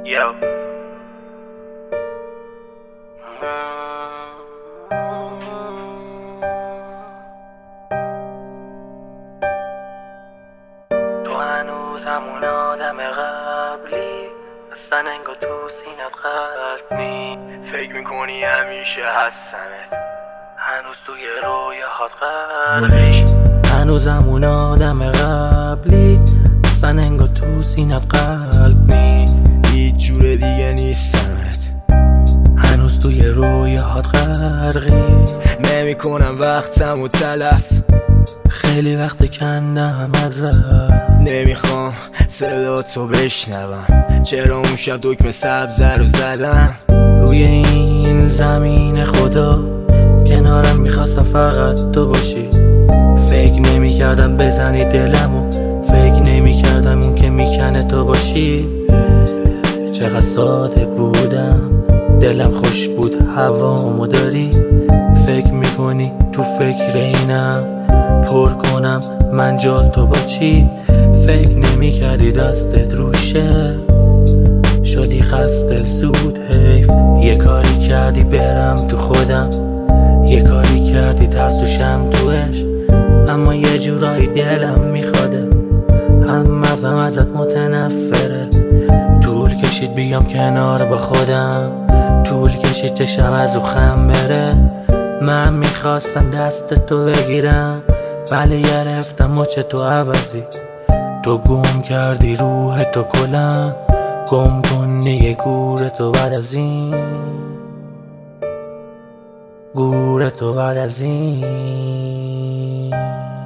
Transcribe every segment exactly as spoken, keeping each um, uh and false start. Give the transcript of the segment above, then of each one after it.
Yo. تو هنوز همون آدم قبلی، اصلا انگار تو سینت قلب نی. فکر میکنی همیشه هستمت، هنوز توی رویاهات غرقی. هنوز همون آدم قبلی، اصلا انگار تو سینت قلب نی. هیچ جور دیگه نیستمت، هنوز توی رویاهات غرقی. نمی کنم وقتمو تلف، خیلی وقت کندم ازت. نمیخوام صدا تو بشنوم، چرا اون شب دکمه سبز رو زدم. روی این زمین خدا کنارم میخواستم فقط تو باشی. فکر نمی کردم بزنی دلمو، فکر نمی کردم اون که میکنه تو باشی. چقدر ساده بودم، دلم خوش بود هوامو داری. فکر میکنی تو فکر اینم پر کنم من جا تو با چی. فکر نمی کردی دستت روشه، شدی خسته زود حیف. یه کاری کردی برم تو خودم، یه کاری کردی ترسوشم توش. اما یه جورایی دلم میخواده، هم مغزم ازت متنفره. طول کشید بیام کنار با خودم، طول کشید چشم از خم بره. من میخواستم دست تو بگیرم، ولی گرفتم مچ تو عوضی. تو گم کردی روح تو کلن، گم کن دیگه گور تو بعد از این، گور تو بعد از این.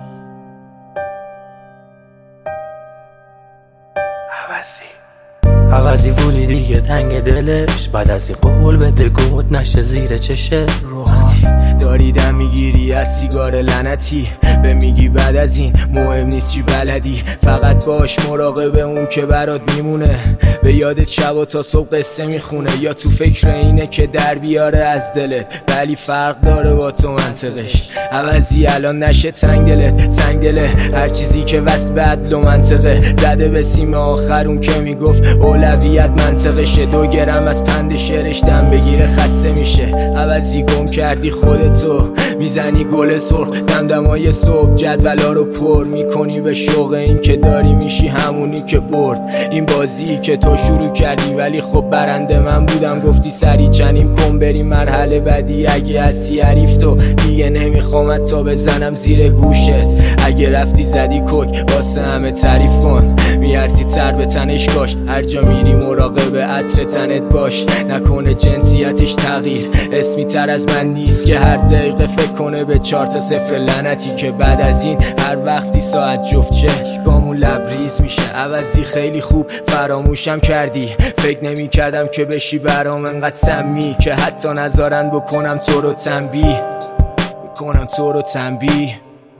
عوضی عوضی ولی دیگه تنگ دلش، بعد از این قول بده گوت نشه زیر چشه. وقتی داری دم میگیری از سیگار لعنتی، به میگی بعد از این مهم نیست چی بلدی. فقط باش مراقب اون که برات میمونه، به یادت شب تا صبح قصه میخونه. یا تو فکر اینه که در بیاره از دلت، ولی فرق داره با تو منطقش. عوضی الان نشه تنگ دلت، سنگ دله هر چیزی که وصل به عدل و منطقه. زده به سیم آخر اون که میگفت اولویت منطقشه. دو گرم از پند شعرش دم بگیره خسته میشه. عوضی گم کردی خودتو، میزنی گل سرخ دمدمای صبح. جدولا رو پر میکنی به شوق این که داری میشی همونی که برد. این بازی که تو شروع کردی ولی خب برنده من بودم. گفتی سری چنیم کن بریم مرحله بعدی. اگه هستی حریف تو دیگه نمیخوام تا بزنم زیر گوشت. اگه رفتی زدی کوک واسه همه تعریف کن، میارزی تر به تنش کاش. هر جا میری مراقب عطر تنت باش، نکنه جنسیتش تغییر. اسمی تر از من نیست که هر دقیقه فکر کنه به چهار تا صفر لعنتی. که بعد از این هر وقتی ساعت جفت چشمامون لبریز میشه. عوضی خیلی خوب فراموشم کردی، فکر نمی کردم که بشی برام انقدر سمی. که حتی نذارن بکنم تو رو تنبیه، بکنم تو رو تنبیه.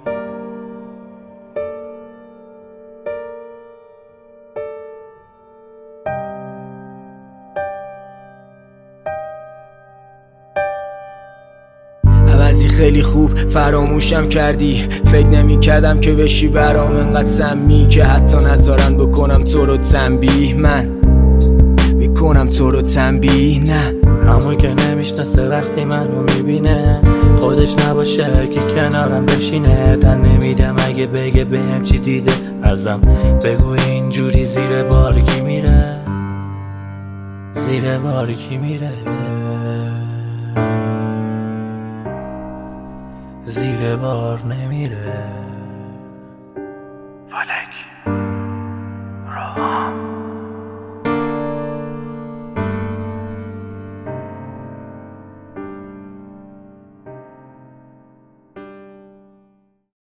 عوضی خیلی خوب فراموشم کردی، فکر نمی کردم که بشی برام انقدر سمی. که حتی نذارن بکنم تو رو تنبیه، من بکنم تو رو تنبیه. نه همون که نمیشناسه وقتی منو میبینه، خودش نباشه که کنارم بشینه. تن نمیدم اگه بگه بهم چی دیده، ازم بگو اینجوری زیر بار کی میره، زیر بار کی میره، زیر بار نمیره. فلک